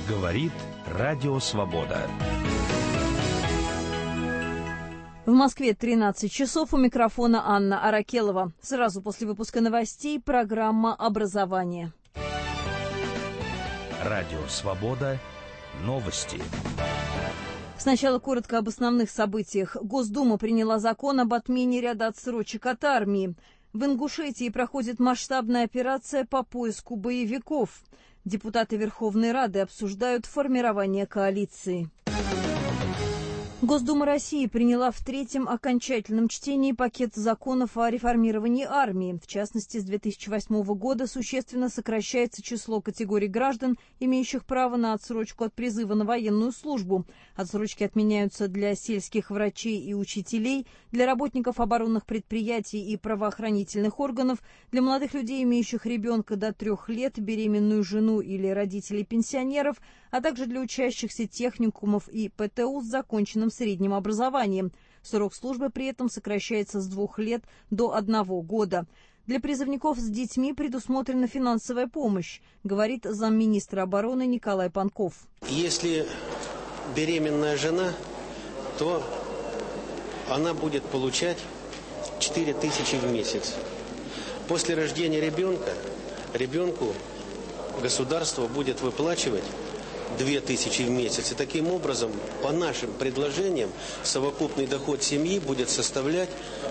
Говорит Радио Свобода. В Москве 13 часов, у микрофона Анна Аракелова. Сразу после выпуска новостей программа «Образование». Радио Свобода. Новости. Сначала коротко об основных событиях. Госдума приняла закон об отмене ряда отсрочек от армии. В Ингушетии проходит масштабная операция по поиску боевиков. Депутаты Верховной Рады обсуждают формирование коалиции. Госдума России приняла в третьем окончательном чтении пакет законов о реформировании армии. В частности, с 2008 года существенно сокращается число категорий граждан, имеющих право на отсрочку от призыва на военную службу. Отсрочки отменяются для сельских врачей и учителей, для работников оборонных предприятий и правоохранительных органов, для молодых людей, имеющих ребенка до 3 лет, беременную жену или родителей пенсионеров, а также для учащихся техникумов и ПТУ с законченным средним образованием. Срок службы при этом сокращается с 2 лет до 1 года. Для призывников с детьми предусмотрена финансовая помощь, говорит замминистра обороны Николай Панков. Если беременная жена, то она будет получать 4 тысячи в месяц. После рождения ребенку государство будет выплачивать 2000 в месяц. И таким образом, по нашим предложениям, совокупный доход семьи будет составлять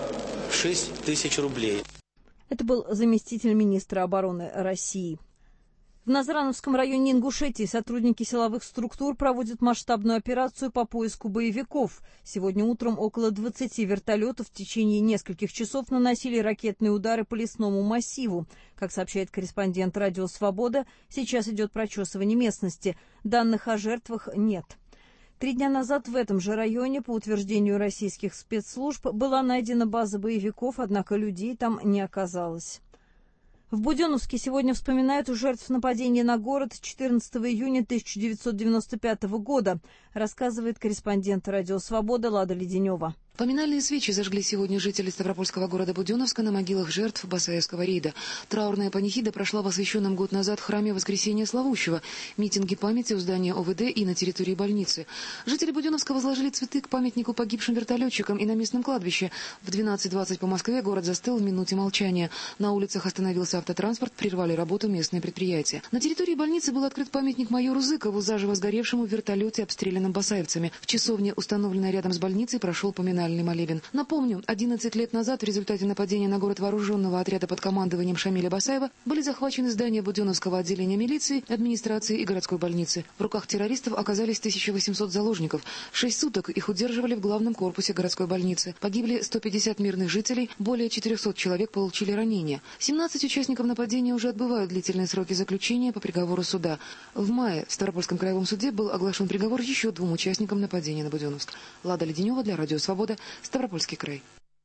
6 тысяч рублей. Это был заместитель министра обороны России. В Назрановском районе Ингушетии сотрудники силовых структур проводят масштабную операцию по поиску боевиков. Сегодня утром около 20 вертолетов в течение нескольких часов наносили ракетные удары по лесному массиву. Как сообщает корреспондент «Радио Свобода», сейчас идет прочесывание местности. Данных о жертвах нет. 3 дня назад в этом же районе, по утверждению российских спецслужб, была найдена база боевиков, однако людей там не оказалось. В Буденновске сегодня вспоминают жертв нападения на город 14 июня 1995 года, рассказывает корреспондент «Радио Свобода» Лада Леденева. Поминальные свечи зажгли сегодня жители Ставропольского города Буденновска на могилах жертв Басаевского рейда. Траурная панихида прошла в освященном год назад храме Воскресения Славущего, митинги памяти у здания ОВД и на территории больницы. Жители Буденновска возложили цветы к памятнику погибшим вертолетчикам и на местном кладбище. В 12:20 по Москве город застыл в минуте молчания. На улицах остановился автотранспорт, прервали работу местные предприятия. На территории больницы был открыт памятник майору Зыкову, заживо сгоревшему в вертолете, обстрелянном басаевцами. В часовне, установленной рядом с больницей, прошел поминальный молебен. Напомню, 11 лет назад в результате нападения на город вооруженного отряда под командованием Шамиля Басаева были захвачены здания Буденновского отделения милиции, администрации и городской больницы. В руках террористов оказались 1800 заложников. 6 суток их удерживали в главном корпусе городской больницы. Погибли 150 мирных жителей, более 400 человек получили ранения. 17 участников нападения уже отбывают длительные сроки заключения по приговору суда. В мае в Ставропольском краевом суде был оглашен приговор еще 2 участникам нападения на Буденновск. Лада Леденева для Радио Свобода, Ставропольский край.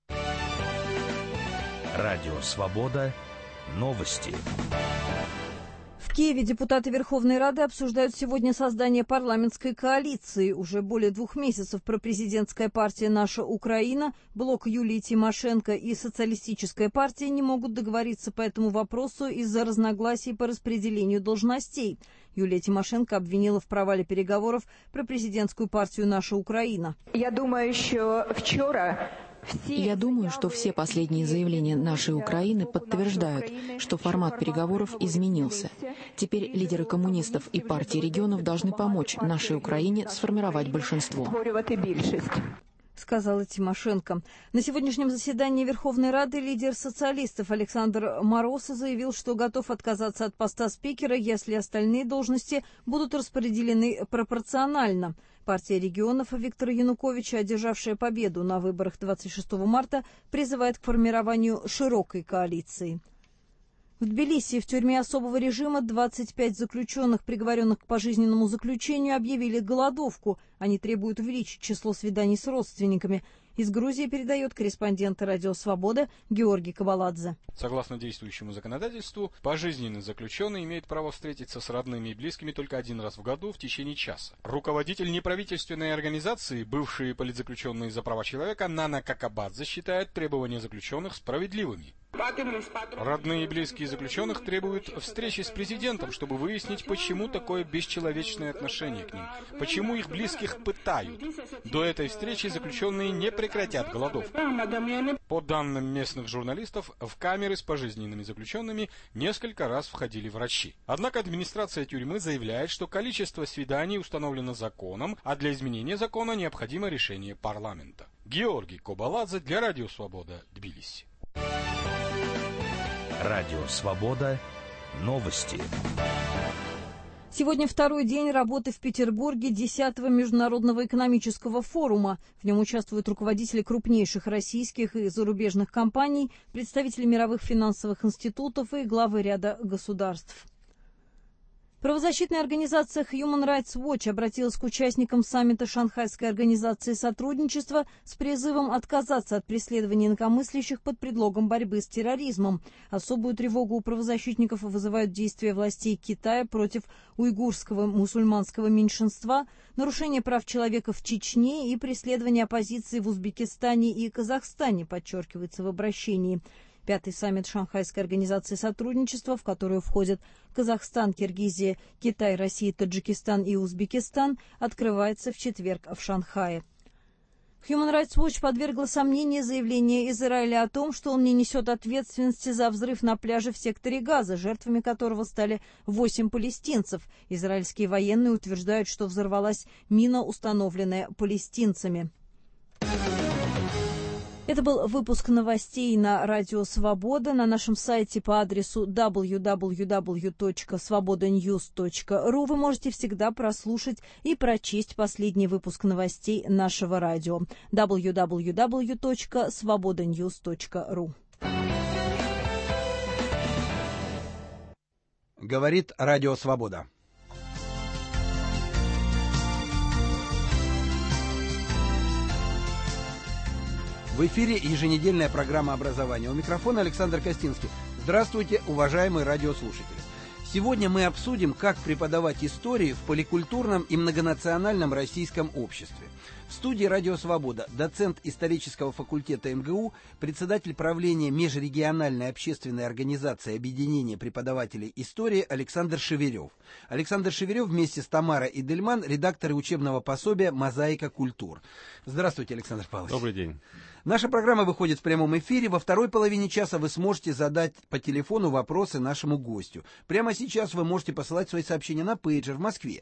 Радио Свобода. Новости. В Киеве депутаты Верховной Рады обсуждают сегодня создание парламентской коалиции. Уже более 2 месяцев пропрезидентская партия «Наша Украина», блок Юлии Тимошенко и социалистическая партия не могут договориться по этому вопросу из-за разногласий по распределению должностей. Юлия Тимошенко обвинила в провале переговоров пропрезидентскую партию «Наша Украина». Я думаю, что все последние заявления нашей Украины подтверждают, что формат переговоров изменился. Теперь лидеры коммунистов и партии регионов должны помочь нашей Украине сформировать большинство, сказала Тимошенко. На сегодняшнем заседании Верховной Рады лидер социалистов Александр Мороз заявил, что готов отказаться от поста спикера, если остальные должности будут распределены пропорционально. Партия регионов Виктора Януковича, одержавшая победу на выборах 26 марта, призывает к формированию широкой коалиции. В Тбилиси в тюрьме особого режима 25 заключенных, приговоренных к пожизненному заключению, объявили голодовку. Они требуют увеличить число свиданий с родственниками. Из Грузии передает корреспондент «Радио Свобода» Георгий Кабаладзе. Согласно действующему законодательству, пожизненный заключенный имеет право встретиться с родными и близкими только один раз в году в течение часа. Руководитель неправительственной организации, бывший политзаключенный за права человека, Нана Какабадзе считает требования заключенных справедливыми. Родные и близкие заключенных требуют встречи с президентом, чтобы выяснить, почему такое бесчеловечное отношение к ним, почему их близких пытают. До этой встречи заключенные не прекратят голодовку. По данным местных журналистов, в камеры с пожизненными заключенными несколько раз входили врачи. Однако администрация тюрьмы заявляет, что количество свиданий установлено законом, а для изменения закона необходимо решение парламента. Георгий Кабаладзе для Радио Свобода, Тбилиси. Радио Свобода. Новости. Сегодня второй день работы в Петербурге 10-го Международного экономического форума. В нем участвуют руководители крупнейших российских и зарубежных компаний, представители мировых финансовых институтов и главы ряда государств. Правозащитная организация Human Rights Watch обратилась к участникам саммита Шанхайской организации сотрудничества с призывом отказаться от преследования инакомыслящих под предлогом борьбы с терроризмом. Особую тревогу у правозащитников вызывают действия властей Китая против уйгурского мусульманского меньшинства, нарушение прав человека в Чечне и преследование оппозиции в Узбекистане и Казахстане, подчеркивается в обращении. Пятый саммит Шанхайской организации сотрудничества, в которую входят Казахстан, Киргизия, Китай, Россия, Таджикистан и Узбекистан, открывается в четверг в Шанхае. Human Rights Watch подвергла сомнению заявление Израиля о том, что он не несет ответственности за взрыв на пляже в секторе Газа, жертвами которого стали 8 палестинцев. Израильские военные утверждают, что взорвалась мина, установленная палестинцами. Это был выпуск новостей на Радио Свобода. На нашем сайте по адресу www.svobodanews.ru вы можете всегда прослушать и прочесть последний выпуск новостей нашего радио. www.svobodanews.ru. Говорит Радио Свобода. В эфире еженедельная программа образования. У микрофона Александр Костинский. Здравствуйте, уважаемые радиослушатели. Сегодня мы обсудим, как преподавать историю в поликультурном и многонациональном российском обществе. В студии «Радио Свобода» доцент исторического факультета МГУ, председатель правления межрегиональной общественной организации объединения преподавателей истории Александр Шеверев. Александр Шеверев вместе с Тамарой Идельман, редакторы учебного пособия «Мозаика культур». Здравствуйте, Александр Павлович. Добрый день. Наша программа выходит в прямом эфире. Во второй половине часа вы сможете задать по телефону вопросы нашему гостю. Прямо сейчас вы можете посылать свои сообщения на пейджер в Москве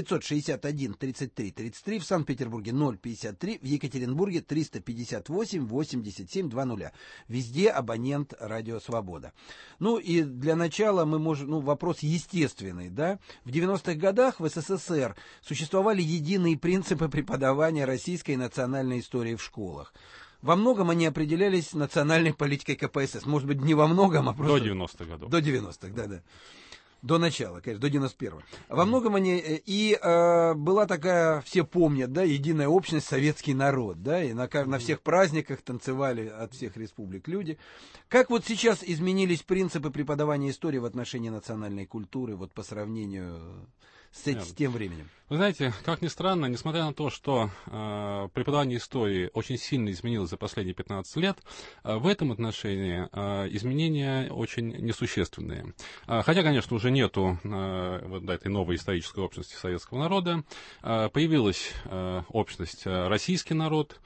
961 33 33, в Санкт-Петербурге 053, в Екатеринбурге 358 87 20. Везде абонент Радио Свобода. Ну и для начала мы можем, вопрос естественный, да? В 90-х годах в СССР существовали единые принципы преподавания российской и национальной истории в школах. Во многом они определялись национальной политикой КПСС. Может быть, не во многом, а просто... До 90-х годов. До 90-х, да. До начала, конечно, до 91-го. Во многом они... И была такая, все помнят, да, единая общность, советский народ, да, и на всех праздниках танцевали от всех республик люди. Как вот сейчас изменились принципы преподавания истории в отношении национальной культуры, вот по сравнению с тем временем? Вы знаете, как ни странно, несмотря на то, что преподавание истории очень сильно изменилось за последние 15 лет, в этом отношении изменения очень несущественные. Хотя, конечно, уже нету этой новой исторической общности советского народа, появилась общность российский народ,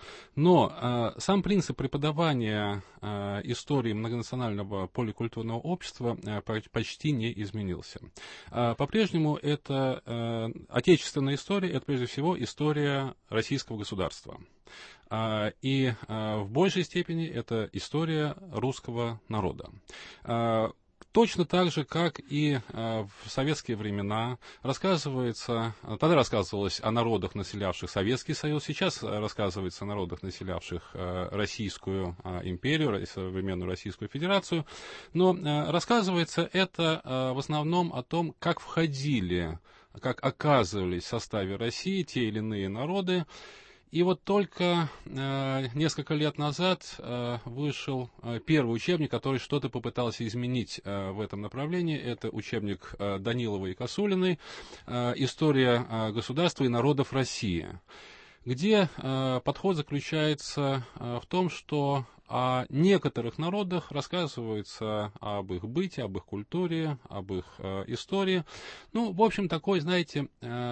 но сам принцип преподавания истории многонационального поликультурного общества почти не изменился. По-прежнему это отечественная история, это прежде всего история российского государства. И в большей степени это история русского народа. Точно так же, как и в советские времена тогда рассказывалось о народах, населявших Советский Союз, сейчас рассказывается о народах, населявших Российскую империю, современную Российскую Федерацию, но рассказывается это в основном о том, как входили как оказывались в составе России те или иные народы. И вот только несколько лет назад вышел первый учебник, который что-то попытался изменить в этом направлении. Это учебник Данилова и Косулиной «История государства и народов России», где подход заключается в том, что о некоторых народах рассказывается об их быте, об их культуре, об их истории. Ну, в общем, такой, знаете,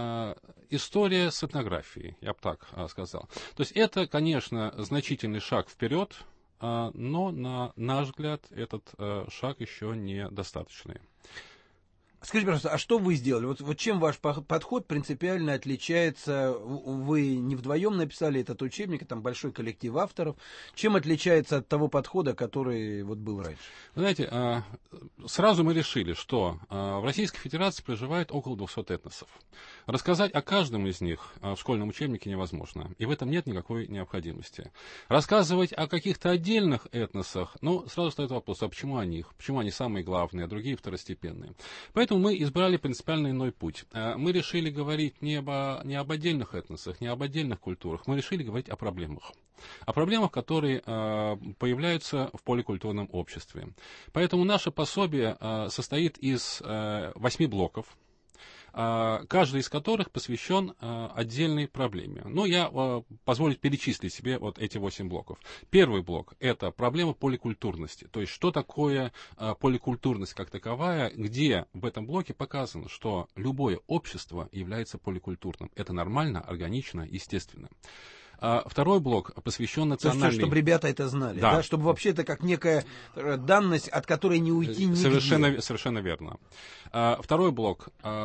история с этнографией, я бы так сказал. То есть это, конечно, значительный шаг вперед, но, на наш взгляд, этот шаг еще недостаточный. Скажите, пожалуйста, а что вы сделали? Вот чем ваш подход принципиально отличается? Вы не вдвоем написали этот учебник, там большой коллектив авторов. Чем отличается от того подхода, который вот был раньше? Вы знаете, сразу мы решили, что в Российской Федерации проживает около 200 этносов. Рассказать о каждом из них в школьном учебнике невозможно, и в этом нет никакой необходимости. Рассказывать о каких-то отдельных этносах, ну, сразу встает вопрос, а почему о них? Почему они самые главные, а другие второстепенные? Поэтому мы избрали принципиально иной путь. Мы решили говорить не об отдельных этносах, не об отдельных культурах. Мы решили говорить о проблемах. О проблемах, которые появляются в поликультурном обществе. Поэтому наше пособие состоит из 8 блоков, каждый из которых посвящен отдельной проблеме. Ну, я позволю перечислить себе вот эти 8 блоков. Первый блок – это проблема поликультурности. То есть, что такое поликультурность как таковая, где в этом блоке показано, что любое общество является поликультурным. Это нормально, органично, естественно. Второй блок посвящен национальной... То есть, чтобы ребята это знали, да? Чтобы вообще это как некая данность, от которой не уйти нигде. Совершенно верно. Второй блок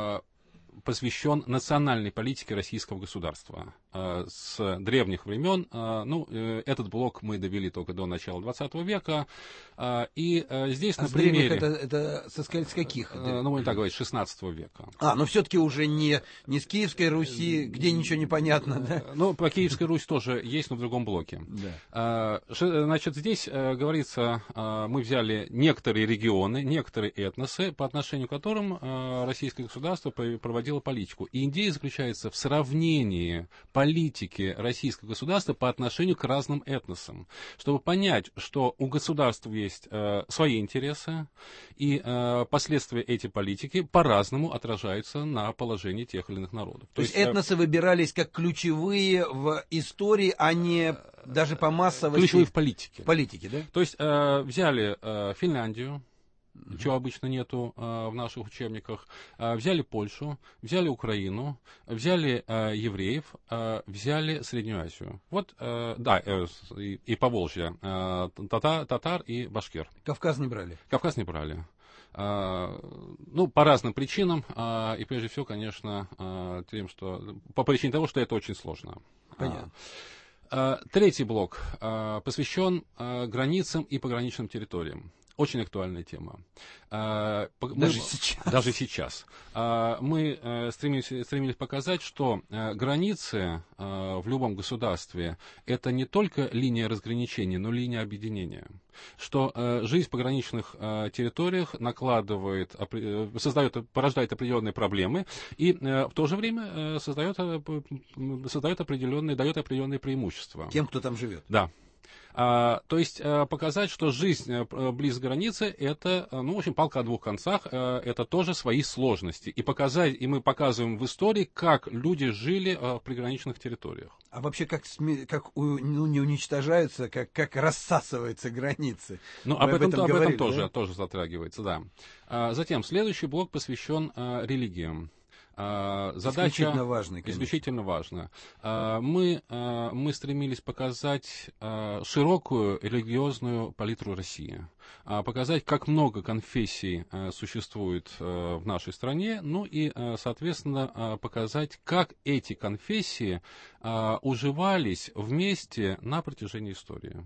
посвящен национальной политике российского государства. С древних времен, этот блок мы довели только до начала 20 века, и здесь на примере... Это с каких? Ну, будем так говорить, 16 века. Но все-таки уже не с Киевской Руси, где ничего не понятно, да? Ну, по Киевской Руси тоже есть, но в другом блоке. Да. Значит, здесь говорится, мы взяли некоторые регионы, некоторые этносы, по отношению к которым российское государство проводило политику. И идея заключается в сравнении политики российского государства по отношению к разным этносам, чтобы понять, что у государства есть свои интересы, и последствия этой политики по-разному отражаются на положении тех или иных народов. То есть этносы выбирались как ключевые в истории, а не даже по массовости... Ключевые в политике. В политике, да? То есть взяли Финляндию, чего обычно нету в наших учебниках, взяли Польшу, взяли Украину, взяли евреев, взяли Среднюю Азию. Вот, и Поволжье, татар и башкир. Кавказ не брали? Кавказ не брали. Ну, по разным причинам, и прежде всего, конечно, по причине того, что это очень сложно. Понятно. Третий блок посвящен границам и пограничным территориям. Очень актуальная тема. Даже сейчас. Мы стремились показать, что границы в любом государстве – это не только линия разграничения, но линия объединения. Что жизнь в пограничных территориях порождает определенные проблемы и в то же время дает определенные преимущества. Тем, кто там живет. Да. То есть показать, что жизнь близ границы – это, в общем, палка о двух концах, это тоже свои сложности. И мы показываем в истории, как люди жили в приграничных территориях. А вообще, как не уничтожаются, как рассасываются границы? Ну, об этом тоже затрагивается, да. Затем, следующий блок посвящен религиям. Задача исключительно важна. Мы стремились показать широкую религиозную палитру России, показать, как много конфессий существует в нашей стране, ну и, соответственно, показать, как эти конфессии уживались вместе на протяжении истории.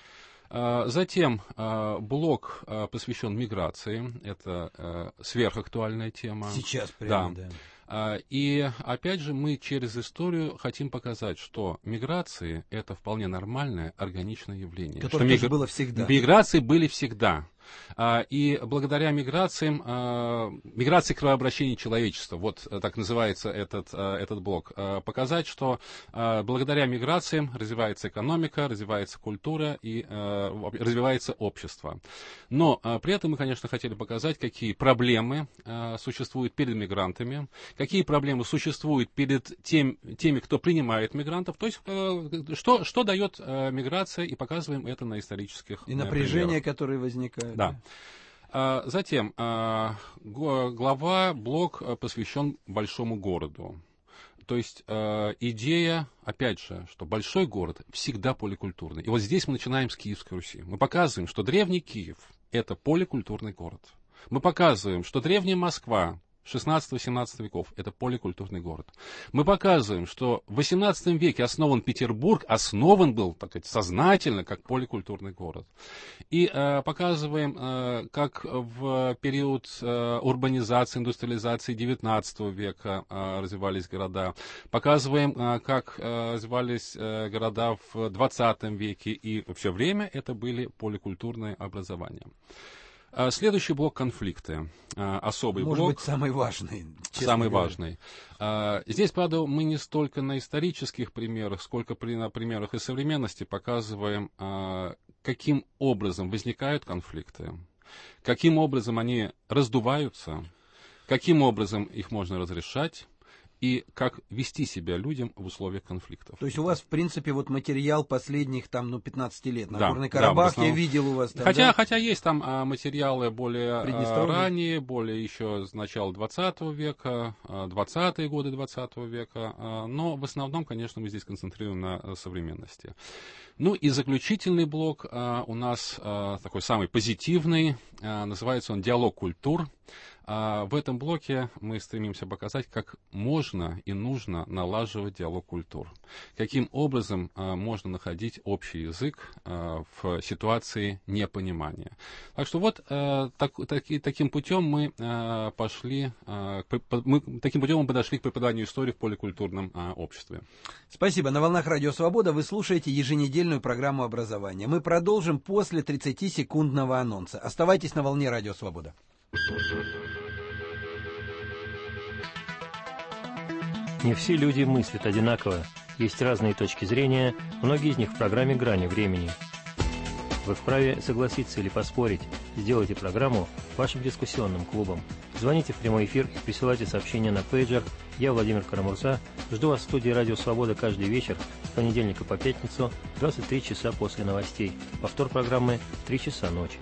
Затем блок посвящен миграции. Это сверхактуальная тема. Сейчас прямо, да. И, опять же, мы через историю хотим показать, что миграции — это вполне нормальное, органичное явление. Которое тоже было всегда. Миграции были всегда. И благодаря миграциям, миграции кровообращения человечества, вот так называется этот блок, показать, что благодаря миграциям развивается экономика, развивается культура и развивается общество. Но при этом мы, конечно, хотели показать, какие проблемы существуют перед мигрантами, какие проблемы существуют перед теми, кто принимает мигрантов, то есть что дает миграция, и показываем это на исторических и напряжения, которые возникают. Да. Затем блок посвящен большому городу. То есть идея, опять же, что большой город всегда поликультурный. И вот здесь мы начинаем с Киевской Руси. Мы показываем, что древний Киев — это поликультурный город. Мы показываем, что древняя Москва 16-17 веков — это поликультурный город. Мы показываем, что в 18 веке основан Петербург, основан был, так сказать, сознательно, как поликультурный город. И показываем, как в период урбанизации, индустриализации 19 века развивались города. Показываем, как развивались города в 20 веке, и все время это были поликультурные образования. Следующий блок — конфликты. Особый блок. Может быть, самый важный. Самый важный. Здесь, правда, мы не столько на исторических примерах, сколько на примерах из современности показываем, каким образом возникают конфликты, каким образом они раздуваются, каким образом их можно разрешать, и как вести себя людям в условиях конфликтов. То есть у вас, в принципе, вот материал последних 15 лет. Нагорный да, Карабах я видел у вас там. Хотя есть там материалы более ранние, более еще с начала 20 века, 20-е годы 20 века, но в основном, конечно, мы здесь концентрируем на современности. Ну и заключительный блок у нас такой самый позитивный, называется он «Диалог культур». В этом блоке мы стремимся показать, как можно и нужно налаживать диалог культур. Каким образом можно находить общий язык в ситуации непонимания. Так что вот таким путем мы подошли к преподаванию истории в поликультурном обществе. Спасибо. На волнах Радио Свобода вы слушаете еженедельную программу образования. Мы продолжим после 30-секундного анонса. Оставайтесь на волне Радио Свобода. Не все люди мыслят одинаково. Есть разные точки зрения, многие из них в программе «Грани времени». Вы вправе согласиться или поспорить. Сделайте программу вашим дискуссионным клубом. Звоните в прямой эфир и присылайте сообщения на пейджер. Я, Владимир Карамурза, жду вас в студии «Радио Свобода» каждый вечер с понедельника по пятницу, 23 часа после новостей. Повтор программы в 3 часа ночи.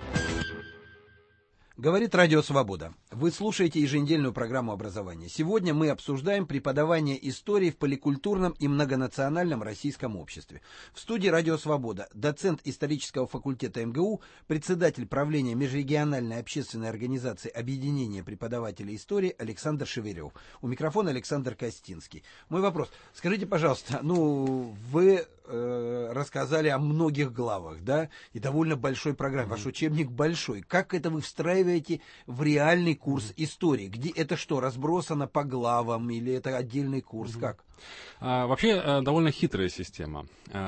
Говорит Радио Свобода. Вы слушаете еженедельную программу образования. Сегодня мы обсуждаем преподавание истории в поликультурном и многонациональном российском обществе. В студии Радио Свобода доцент исторического факультета МГУ, председатель правления межрегиональной общественной организации Объединения преподавателей истории Александр Шеверев. У микрофона Александр Костинский. Мой вопрос. Скажите, пожалуйста, вы рассказали о многих главах, да, и довольно большой программе. Ваш учебник большой. Как это вы встраиваете в реальный курс истории? Где это что, разбросано по главам или это отдельный курс? Как? Вообще довольно хитрая система.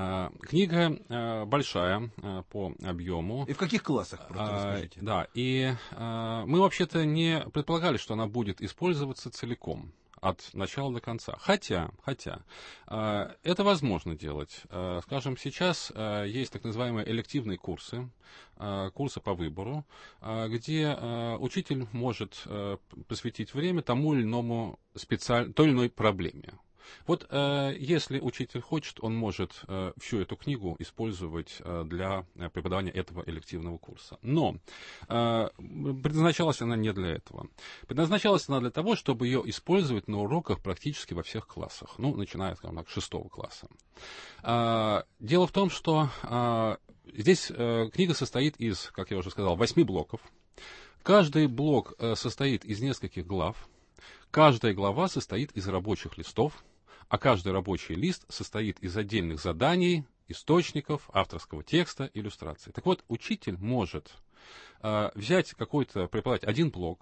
Книга большая по объему. И в каких классах, просто расскажите? Да, и мы вообще-то не предполагали, что она будет использоваться целиком. От начала до конца. Хотя это возможно делать. Скажем, сейчас есть так называемые элективные курсы по выбору, где учитель может посвятить время той или иной проблеме. Вот если учитель хочет, он может всю эту книгу использовать для преподавания этого элективного курса. Но предназначалась она не для этого. Предназначалась она для того, чтобы ее использовать на уроках практически во всех классах, начиная, скажем так, с 6 класса. Дело в том, что здесь книга состоит из, как я уже сказал, 8 блоков. Каждый блок состоит из нескольких глав. Каждая глава состоит из рабочих листов, а каждый рабочий лист состоит из отдельных заданий, источников, авторского текста, иллюстраций. Так вот, учитель может преподавать один блок,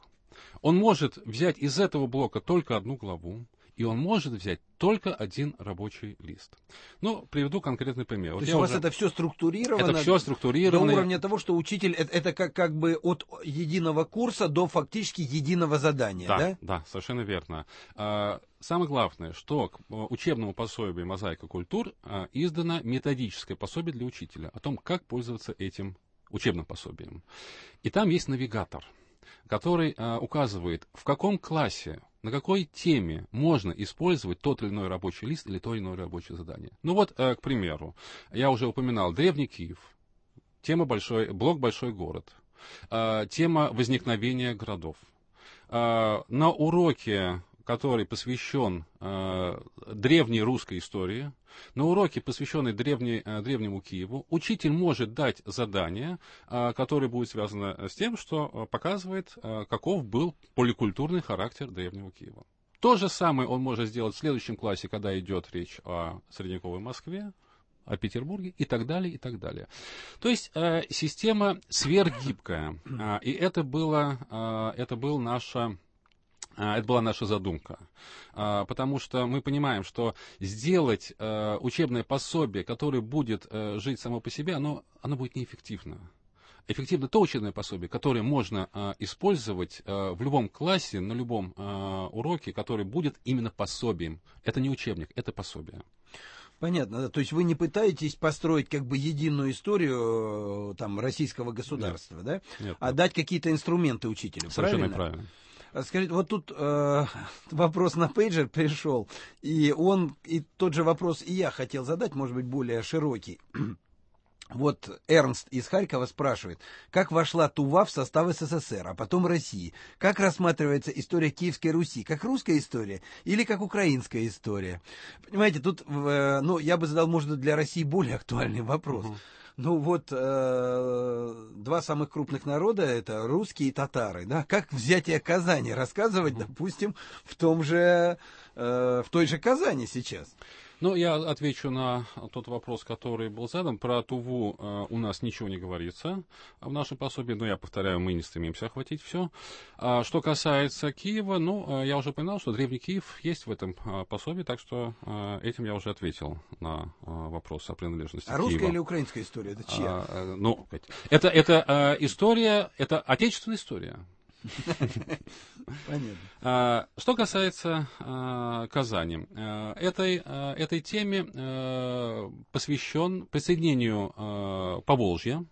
Он может взять из этого блока только одну главу, и он может взять только один рабочий лист. Ну, приведу конкретный пример. То есть у вас это все структурировано? Это все структурировано. До уровня того, что учитель, это как бы от единого курса до фактически единого задания, да? Да, да, совершенно верно. Самое главное, что к учебному пособию «Мозаика культур» издано методическое пособие для учителя о том, как пользоваться этим учебным пособием. И там есть навигатор, который указывает, в каком классе, на какой теме можно использовать тот или иной рабочий лист или то или иное рабочее задание. Ну вот, к примеру, я уже упоминал Древний Киев, тема блок «Большой город», тема возникновения городов. На уроке, который посвящен древней русской истории, на уроке, посвященной древнему Киеву, учитель может дать задание, которое будет связано с тем, что показывает, каков был поликультурный характер древнего Киева. То же самое он может сделать в следующем классе, когда идет речь о средневековой Москве, о Петербурге и так далее, и так далее. То есть система сверхгибкая, и это была наша задумка, потому что мы понимаем, что сделать учебное пособие, которое будет жить само по себе, оно будет неэффективно. Эффективно то учебное пособие, которое можно использовать в любом классе, на любом уроке, который будет именно пособием. Это не учебник, это пособие. Понятно, да. То есть вы не пытаетесь построить как бы единую историю там, российского государства, нет, да? Нет, а дать какие-то инструменты учителю, совершенно правильно? Скажите, вот тут вопрос на пейджер пришел, и тот же вопрос и я хотел задать, может быть, более широкий. Вот Эрнст из Харькова спрашивает, как вошла Тува в состав СССР, а потом России? Как рассматривается история Киевской Руси? Как русская история или как украинская история? Понимаете, тут, я бы задал, может, для России более актуальный вопрос. Ну вот, два самых крупных народа, это русские и татары, да? Как взятие Казани рассказывать, допустим, в той же Казани сейчас? Ну, я отвечу на тот вопрос, который был задан. Про Туву у нас ничего не говорится в нашем пособии. Но я повторяю, мы не стремимся охватить все. Что касается Киева, я уже упоминал, что Древний Киев есть в этом пособии, так что этим я уже ответил на вопрос о принадлежности Киева. А русская или украинская история? Это чья? Это история, это отечественная история. Понятно. Что касается Казани, этой теме посвящен присоединению Поволжья,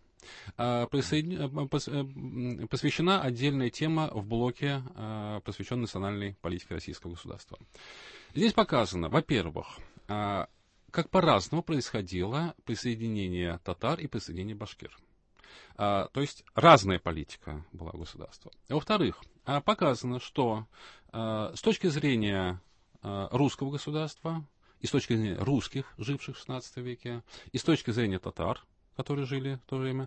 посвящена отдельная тема в блоке, посвященной национальной политике российского государства. Здесь показано, во-первых, как по-разному происходило присоединение татар и присоединение башкир. То есть разная политика была у государства. Во-вторых, показано, что с точки зрения русского государства, и с точки зрения русских, живших в XVI веке, и с точки зрения татар, которые жили в то время,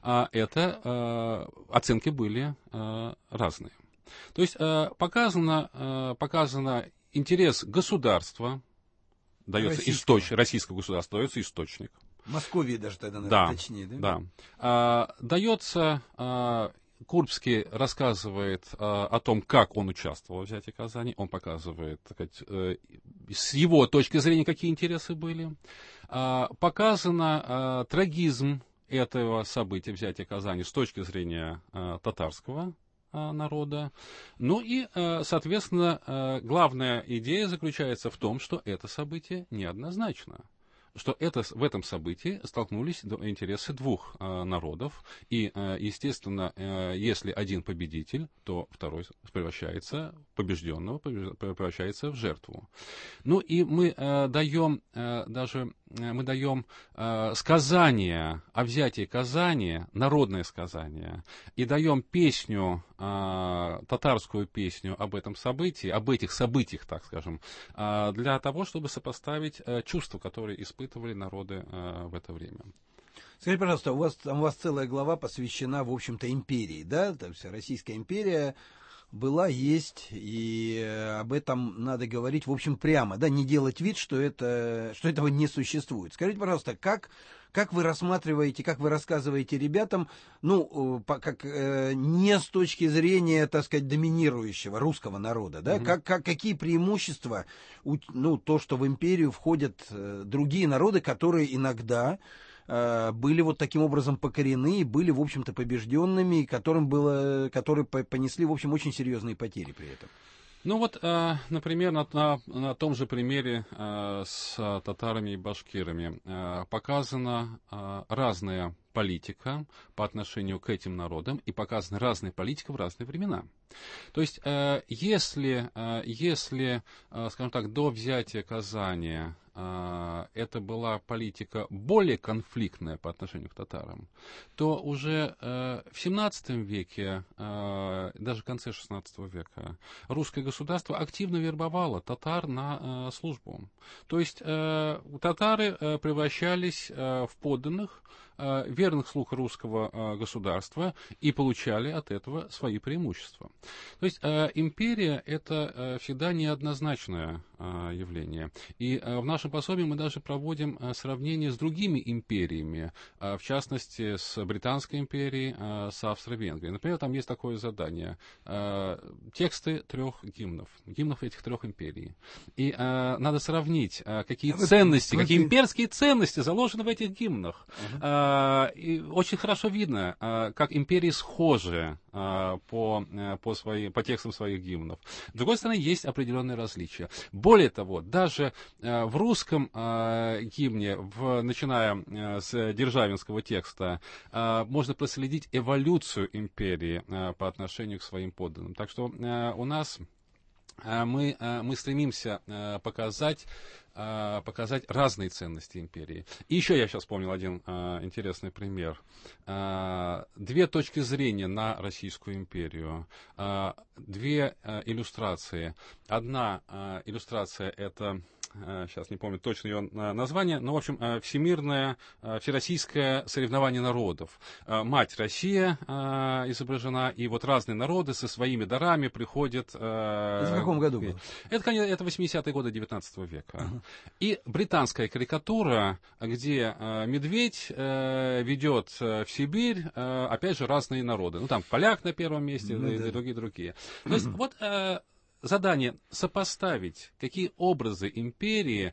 оценки были разные. То есть показано интерес государства, дается российского государства, дается источник. Московии даже тогда, наверное, точнее, да? Да. Дается, Курбский рассказывает о том, как он участвовал в взятии Казани, он показывает, так сказать, с его точки зрения, какие интересы были. Показано трагизм этого события, взятия Казани, с точки зрения татарского народа. Ну и, соответственно, главная идея заключается в том, что это событие неоднозначно. Что в этом событии столкнулись интересы двух народов. И, естественно, если один победитель, то второй побежденного превращается в жертву. Ну и мы даем сказание о взятии Казани, народное сказание, и даем песню, татарскую песню об этом событии, об этих событиях, так скажем, для того, чтобы сопоставить чувства, которые испытывали народы в это время. Скажите, пожалуйста, у вас целая глава посвящена, в общем-то, империи, да? То есть Российская империя, была, есть, и об этом надо говорить, в общем, прямо, да, не делать вид, что этого не существует. Скажите, пожалуйста, как вы рассматриваете, как вы рассказываете ребятам, не с точки зрения, так сказать, доминирующего русского народа, да, какие преимущества, то, что в империю входят другие народы, которые иногда были вот таким образом покорены и были, в общем-то, побежденными, которые понесли, в общем, очень серьезные потери при этом. Ну вот, например, на том же примере с татарами и башкирами показана разная политика по отношению к этим народам и показана разная политика в разные времена. То есть, если, скажем так, до взятия Казани это была политика более конфликтная по отношению к татарам, то уже в XVII веке, даже в конце XVI века, русское государство активно вербовало татар на службу. То есть татары превращались в подданных, верных слуг русского государства и получали от этого свои преимущества. То есть империя – это всегда неоднозначное явление. И в нашем пособии мы даже проводим сравнение с другими империями, в частности, с Британской империей, с Австро-Венгрией. Например, там есть такое задание – тексты 3 гимнов этих 3 империй. И надо сравнить, какие ценности, какие имперские ценности заложены в этих гимнах. И очень хорошо видно, как империи схожи по текстам своих гимнов. С другой стороны, есть определенные различия. Более того, даже в русском гимне, начиная с державинского текста, можно проследить эволюцию империи по отношению к своим подданным. Так что у нас мы стремимся показать разные ценности империи. И еще я сейчас вспомнил один интересный пример. 2 точки зрения на Российскую империю. 2 иллюстрации. Одна иллюстрация — это, сейчас не помню точно ее название, но, в общем, всероссийское соревнование народов. Мать Россия изображена, и вот разные народы со своими дарами приходят. Это в каком году было? Это 80-е годы 19 века. И британская карикатура, где медведь ведет в Сибирь, опять же, разные народы. Ну, там поляк на первом месте, и другие. То есть, вот задание сопоставить, какие образы империи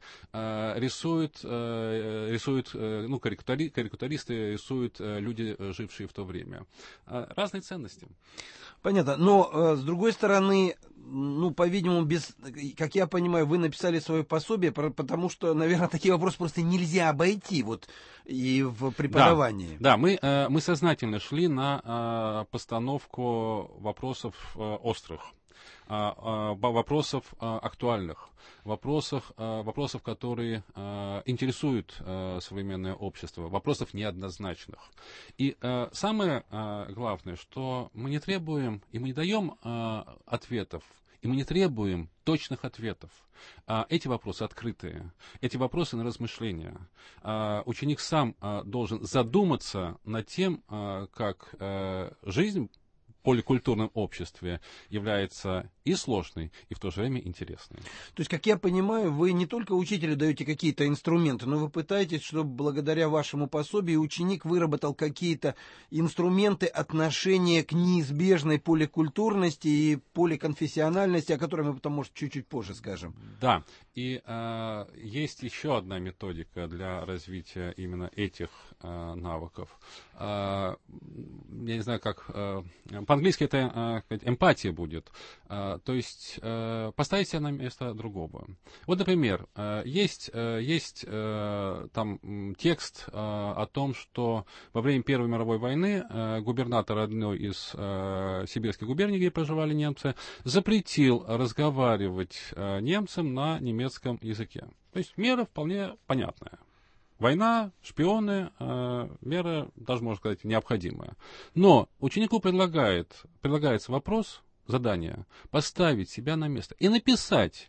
карикатуристы рисуют люди, жившие в то время. Разные ценности. Понятно, но с другой стороны, по-видимому, как я понимаю, вы написали свое пособие, потому что, наверное, такие вопросы просто нельзя обойти и в преподавании. Да, мы сознательно шли на постановку вопросов острых, вопросов актуальных, вопросов, которые интересуют современное общество, вопросов неоднозначных. И самое главное, что мы не требуем и мы не даем ответов, и мы не требуем точных ответов. Эти вопросы открытые, эти вопросы на размышления. Ученик сам должен задуматься над тем, как жизнь в поликультурном обществе является и сложной, и в то же время интересной. То есть, как я понимаю, вы не только учителю даете какие-то инструменты, но вы пытаетесь, чтобы благодаря вашему пособию ученик выработал какие-то инструменты отношения к неизбежной поликультурности и поликонфессиональности, о которой мы потом, может, чуть-чуть позже скажем. Да, и есть еще одна методика для развития именно этих навыков. Я не знаю, как по-английски это эмпатия будет. То есть поставить себя на место другого. Вот, например, есть там текст о том, что во время Первой мировой войны губернатор одной из сибирских губерний, где проживали немцы, запретил разговаривать немцам на немецком языке. То есть мера вполне понятная. Война, шпионы, мера, даже можно сказать, необходимая. Но ученику предлагается вопрос, задание, поставить себя на место и написать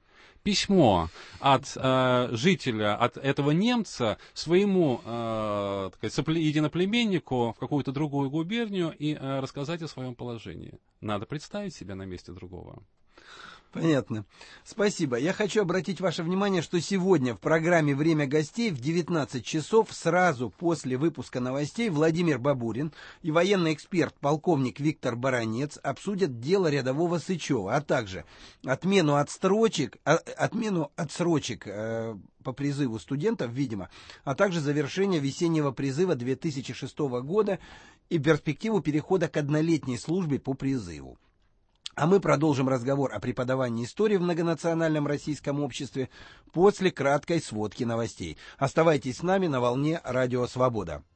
письмо от жителя, от этого немца своему единоплеменнику в какую-то другую губернию и рассказать о своем положении. Надо представить себя на месте другого. Понятно. Спасибо. Я хочу обратить ваше внимание, что сегодня в программе «Время гостей» в 19 часов сразу после выпуска новостей Владимир Бабурин и военный эксперт полковник Виктор Баранец обсудят дело рядового Сычева, а также отмену отсрочек по призыву студентов, видимо, а также завершение весеннего призыва 2006 года и перспективу перехода к однолетней службе по призыву. А мы продолжим разговор о преподавании истории в многонациональном российском обществе после краткой сводки новостей. Оставайтесь с нами на волне Радио Свобода.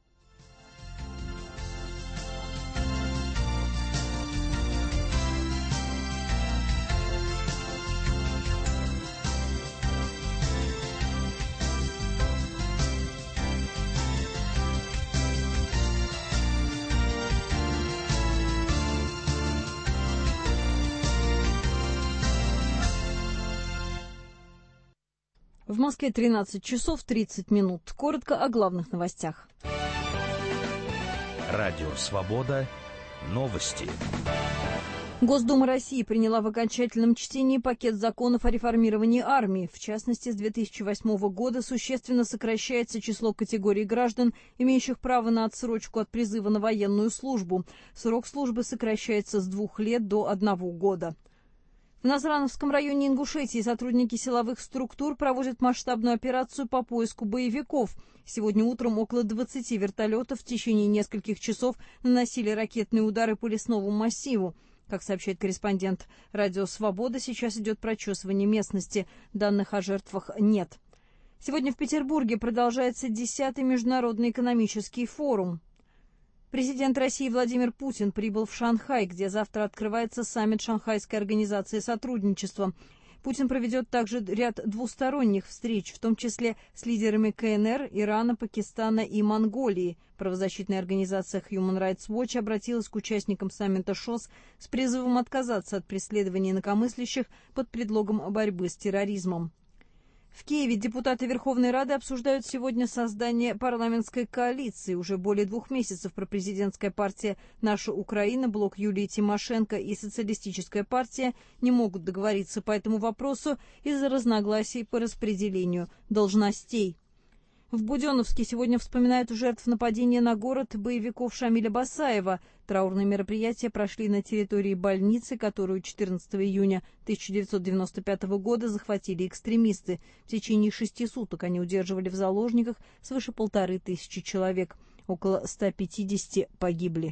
В Москве 13 часов 30 минут. Коротко о главных новостях. Радио «Свобода». Новости. Госдума России приняла в окончательном чтении пакет законов о реформировании армии. В частности, с 2008 года существенно сокращается число категорий граждан, имеющих право на отсрочку от призыва на военную службу. Срок службы сокращается с 2 лет до 1 года. В Назрановском районе Ингушетии сотрудники силовых структур проводят масштабную операцию по поиску боевиков. Сегодня утром около 20 вертолетов в течение нескольких часов наносили ракетные удары по лесному массиву. Как сообщает корреспондент «Радио Свобода», сейчас идет прочесывание местности. Данных о жертвах нет. Сегодня в Петербурге продолжается 10-й международный экономический форум. Президент России Владимир Путин прибыл в Шанхай, где завтра открывается саммит Шанхайской организации сотрудничества. Путин проведет также ряд двусторонних встреч, в том числе с лидерами КНР, Ирана, Пакистана и Монголии. Правозащитная организация Human Rights Watch обратилась к участникам саммита ШОС с призывом отказаться от преследования инакомыслящих под предлогом борьбы с терроризмом. В Киеве депутаты Верховной Рады обсуждают сегодня создание парламентской коалиции. Уже более 2 месяцев пропрезидентская партия «Наша Украина», блок Юлии Тимошенко и социалистическая партия не могут договориться по этому вопросу из-за разногласий по распределению должностей. В Буденновске сегодня вспоминают жертв нападения на город боевиков Шамиля Басаева. Траурные мероприятия прошли на территории больницы, которую 14 июня 1995 года захватили экстремисты. В течение 6 суток они удерживали в заложниках свыше 1500 человек. Около 150 погибли.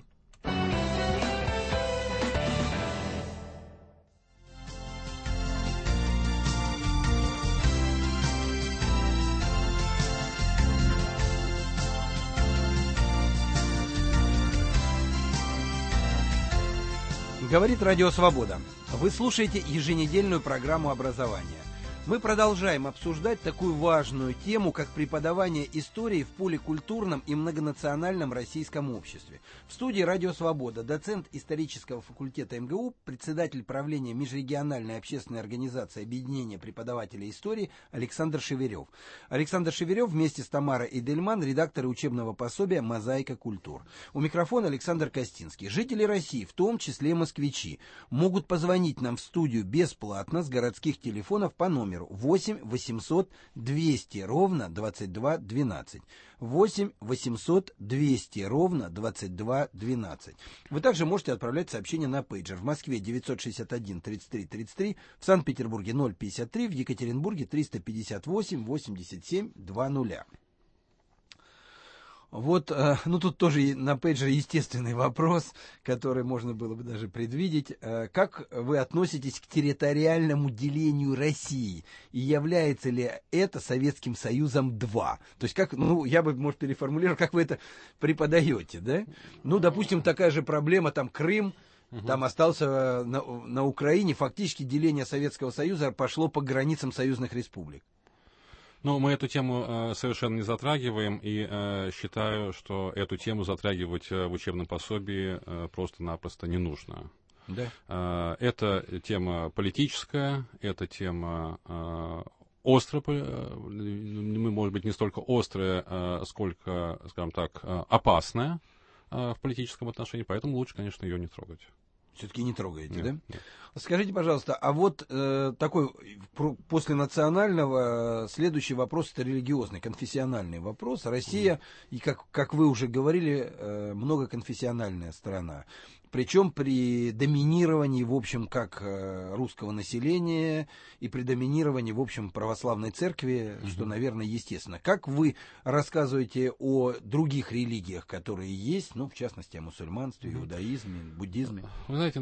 Говорит Радио Свобода. Вы слушаете еженедельную программу образования. Мы продолжаем обсуждать такую важную тему, как преподавание истории в поликультурном и многонациональном российском обществе. В студии «Радио Свобода» доцент исторического факультета МГУ, председатель правления межрегиональной общественной организации объединения преподавателей истории Александр Шеверев. Александр Шеверев вместе с Тамарой Эдельман, редакторы учебного пособия «Мозаика культур». У микрофона Александр Костинский. Жители России, в том числе москвичи, могут позвонить нам в студию бесплатно с городских телефонов по номеру 8 800 200 ровно 22 12. 8 800 200 ровно 22 12. Вы также можете отправлять сообщения на пейджер. В Москве 961 33 33, в Санкт-Петербурге 053, в Екатеринбурге 358 87 20. Вот, ну тут тоже на пейджере естественный вопрос, который можно было бы даже предвидеть. Как вы относитесь к территориальному делению России? И является ли это Советским Союзом 2? То есть, как, ну, я бы, может, переформулировал, как вы это преподаете, да? Ну, допустим, такая же проблема, там, Крым, там остался на Украине, фактически деление Советского Союза пошло по границам союзных республик. Ну, мы эту тему совершенно не затрагиваем, и считаю, что эту тему затрагивать в учебном пособии просто-напросто не нужно. Да. Это тема политическая, это тема острая, мы, может быть, не столько острая, сколько, скажем так, опасная в политическом отношении, поэтому лучше, конечно, ее не трогать. Все-таки не трогаете, нет, да? Нет. Скажите, пожалуйста, а вот такой после национального следующий вопрос — это религиозный, конфессиональный вопрос. Россия, и как вы уже говорили, многоконфессиональная страна. Причем при доминировании, в общем, как русского населения и при доминировании, в общем, православной церкви, что, наверное, естественно. Как вы рассказываете о других религиях, которые есть, ну, в частности, о мусульманстве, иудаизме, буддизме? Вы знаете,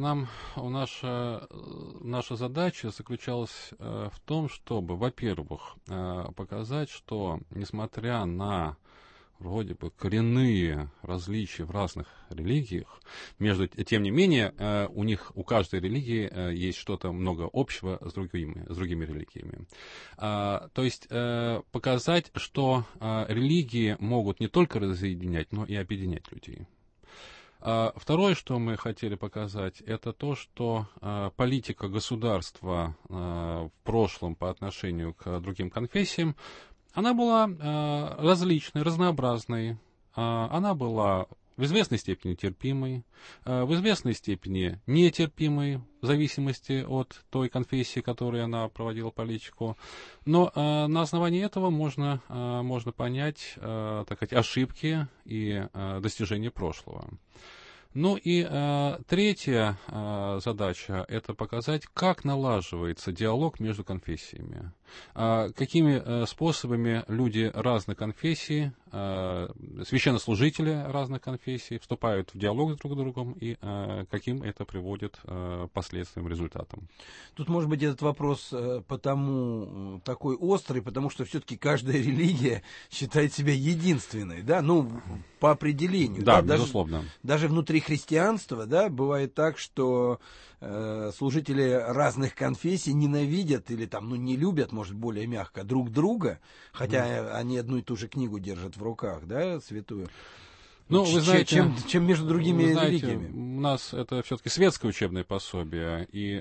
наша задача заключалась в том, чтобы, во-первых, показать, что, несмотря на вроде бы коренные различия в разных религиях, тем не менее, у каждой религии есть что-то много общего с другими религиями. То есть показать, что религии могут не только разъединять, но и объединять людей. Второе, что мы хотели показать, это то, что политика государства в прошлом по отношению к другим конфессиям, она была различной, разнообразной, она была в известной степени терпимой, в известной степени нетерпимой, в зависимости от той конфессии, которой она проводила политику. Но на основании этого можно понять, так сказать, ошибки и достижения прошлого. Ну и третья задача – это показать, как налаживается диалог между конфессиями, какими способами люди разных конфессий, священнослужители разных конфессий вступают в диалог друг с другом и каким это приводит последствиям, результатам. Тут, может быть, этот вопрос потому такой острый, потому что все-таки каждая религия считает себя единственной, да, ну, по определению. Да, да, безусловно. Даже внутри христианства, да, бывает так, что служители разных конфессий ненавидят или там, ну, не любят, может, более мягко, друг друга, хотя они одну и ту же книгу держат в руках, да, святую. Ну, вы знаете, чем между другими религиями. У нас это все-таки светское учебное пособие, и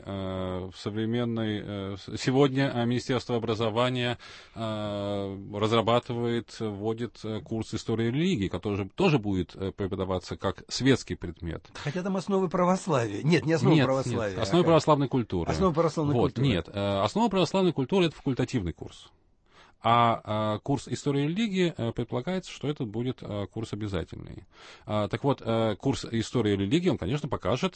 сегодня Министерство образования вводит курс истории религии, который тоже будет преподаваться как светский предмет. Хотя там основы православия. Нет, не основы православия. Нет, основы православной культуры. Основы православной культуры. Нет, основа православной культуры — это факультативный курс. А курс истории религии предполагается, что это будет курс обязательный. Так вот, курс истории религии, он, конечно, покажет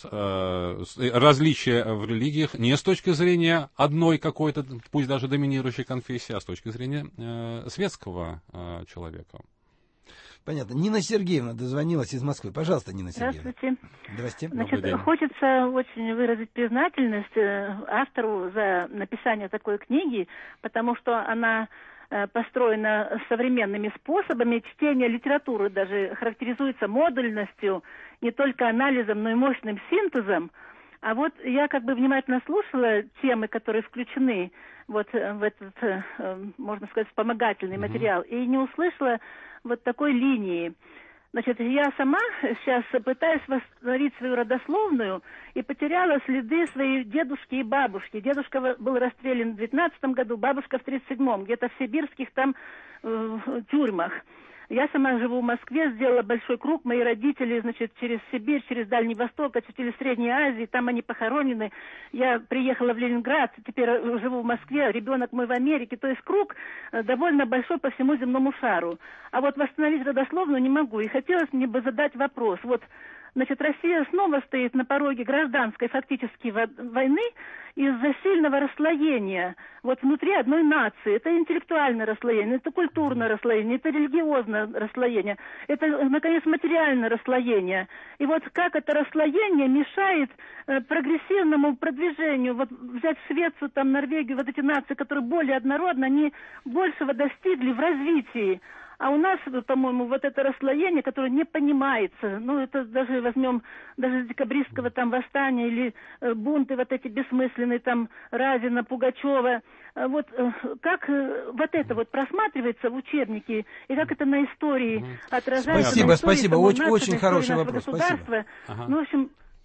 различия в религиях не с точки зрения одной какой-то, пусть даже доминирующей конфессии, а с точки зрения светского человека. Понятно. Нина Сергеевна дозвонилась из Москвы. Пожалуйста, Нина Сергеевна. Здравствуйте. Здрасте. Значит, хочется очень выразить признательность автору за написание такой книги, потому что она построена современными способами. Чтение литературы даже характеризуется модульностью, не только анализом, но и мощным синтезом. А вот я как бы внимательно слушала темы, которые включены вот в этот, можно сказать, вспомогательный материал, и не услышала вот такой линии. Значит, я сама сейчас пытаюсь восстановить свою родословную и потеряла следы своей дедушки и бабушки. Дедушка был расстрелян в 19 году, бабушка в 37-м, где-то в сибирских там тюрьмах. Я сама живу в Москве, сделала большой круг. Мои родители, значит, через Сибирь, через Дальний Восток, очутились в Средней Азии, там они похоронены. Я приехала в Ленинград, теперь живу в Москве, ребенок мой в Америке. То есть круг довольно большой по всему земному шару. А вот восстановить родословную не могу. И хотелось мне бы задать вопрос. Вот, значит, Россия снова стоит на пороге гражданской фактически войны из-за сильного расслоения вот внутри одной нации. Это интеллектуальное расслоение, это культурное расслоение, это религиозное расслоение, это, наконец, материальное расслоение. И вот как это расслоение мешает прогрессивному продвижению. Вот взять Швецию, там, Норвегию, вот эти нации, которые более однородны, они большего достигли в развитии. А у нас, по-моему, вот это расслоение, которое не понимается, ну, это даже возьмем даже декабристского там восстания или бунты вот эти бессмысленные, там, Разина, Пугачева, вот как вот это вот просматривается в учебнике, и как это на истории отражается. Спасибо, на истории спасибо, очень хороший вопрос, спасибо. Ну, в общем,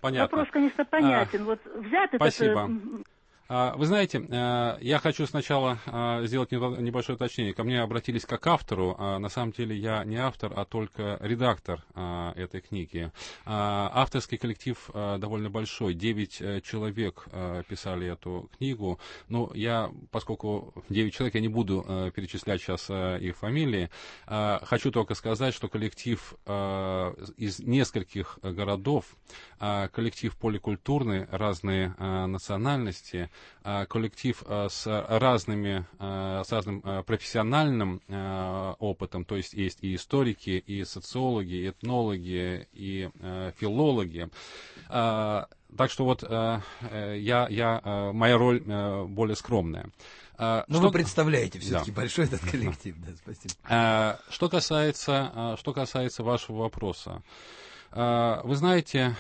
Понятно. Вопрос, конечно, понятен. Вот взят Спасибо. Вы знаете, я хочу сначала сделать небольшое уточнение. Ко мне обратились как к автору. На самом деле я не автор, а только редактор этой книги. Авторский коллектив довольно большой. 9 человек писали эту книгу. Но поскольку 9 человек, я не буду перечислять сейчас их фамилии. Хочу только сказать, что коллектив из нескольких городов, коллектив поликультурный, разные национальности, коллектив с разным профессиональным опытом, то есть есть и историки, и социологи, и этнологи, и филологи. Так что вот моя роль более скромная. Но вы представляете все-таки большой этот коллектив. Да, спасибо. Что касается вашего вопроса. Вы знаете,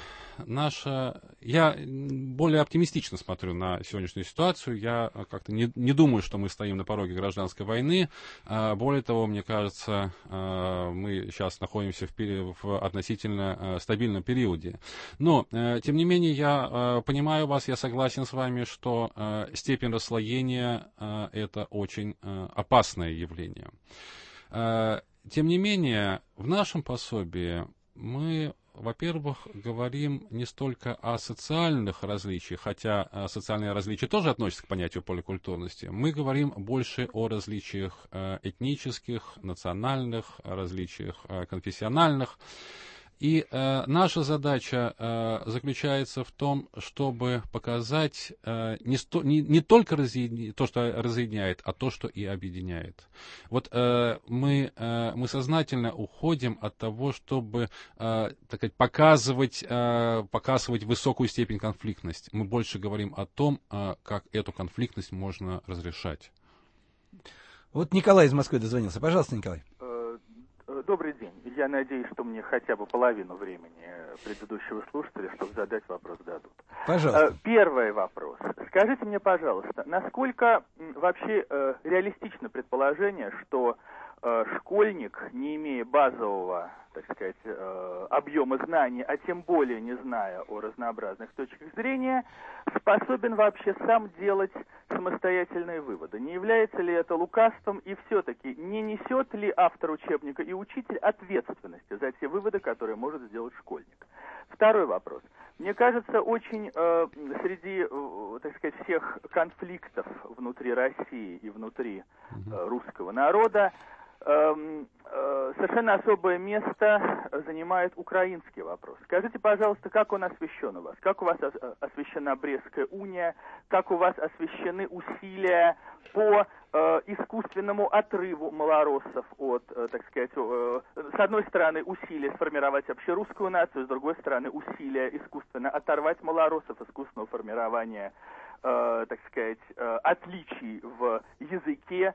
я более оптимистично смотрю на сегодняшнюю ситуацию. Я как-то не думаю, что мы стоим на пороге гражданской войны. Более того, мне кажется, мы сейчас находимся в относительно стабильном периоде. Но, тем не менее, я понимаю вас, я согласен с вами, что степень расслоения – это очень опасное явление. Тем не менее, в нашем пособии мы, во-первых, говорим не столько о социальных различиях, хотя социальные различия тоже относятся к понятию поликультурности. Мы говорим больше о различиях этнических, национальных, различиях конфессиональных. И наша задача заключается в том, чтобы показать не только то, что разъединяет, а то, что и объединяет. Вот мы сознательно уходим от того, чтобы так сказать, показывать высокую степень конфликтности. Мы больше говорим о том, как эту конфликтность можно разрешать. Вот Николай из Москвы дозвонился. Пожалуйста, Николай. Добрый день. Я надеюсь, что мне хотя бы половину времени предыдущего слушателя, чтобы задать вопрос, дадут. Пожалуйста. Первый вопрос. Скажите мне, пожалуйста, насколько вообще реалистично предположение, что школьник, не имея базового, так сказать, объема знаний, а тем более не зная о разнообразных точках зрения, способен вообще сам делать самостоятельные выводы? Не является ли это лукавством, и все-таки не несет ли автор учебника и учитель ответственности за те выводы, которые может сделать школьник? Второй вопрос. Мне кажется, очень среди, так сказать, всех конфликтов внутри России и внутри русского народа совершенно особое место занимает украинский вопрос. Скажите, пожалуйста, как он освещен у вас? Как у вас освещена Брестская уния? Как у вас освещены усилия по искусственному отрыву малороссов от, так сказать, с одной стороны, усилия сформировать общерусскую нацию, с другой стороны, усилия искусственно оторвать малороссов, искусственного формирования, так сказать, отличий в языке,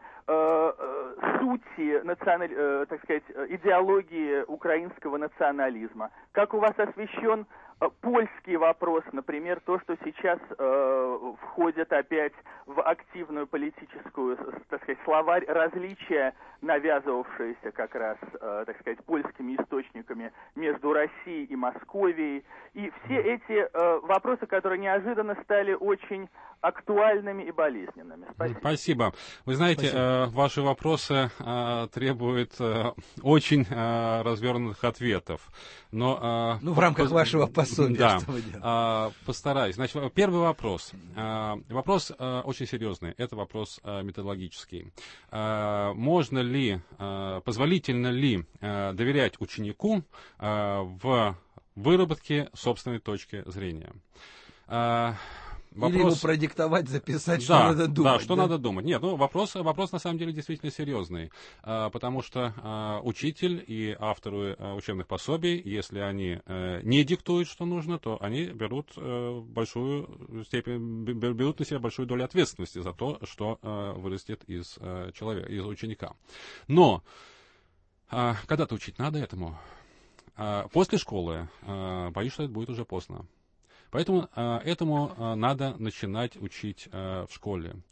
сути, так сказать, идеологии украинского национализма. Как у вас освещен польский вопрос, например, то, что сейчас входит опять в активную политическую, так сказать, словарь различия, навязывавшиеся как раз, так сказать, польскими источниками между Россией и Московией. И все эти вопросы, которые неожиданно стали очень актуальными и болезненными. Спасибо. Спасибо. Вы знаете, ваши вопросы требуют очень развернутых ответов. Но, в рамках вашего пособия, да, что вы делаете? Постараюсь. Значит, первый вопрос. Вопрос очень серьезный. Это вопрос методологический. Можно ли, позволительно ли доверять ученику в выработке собственной точки зрения? Вопрос... Или ему продиктовать, записать, что надо думать. Да, что надо думать. Нет, вопрос на самом деле действительно серьезный, потому что учитель и авторы учебных пособий, если они не диктуют, что нужно, то они берут на себя большую долю ответственности за то, что вырастет из человека, из ученика. Но когда-то учить надо этому. После школы, боюсь, что это будет уже поздно. Поэтому этому надо начинать учить в школе.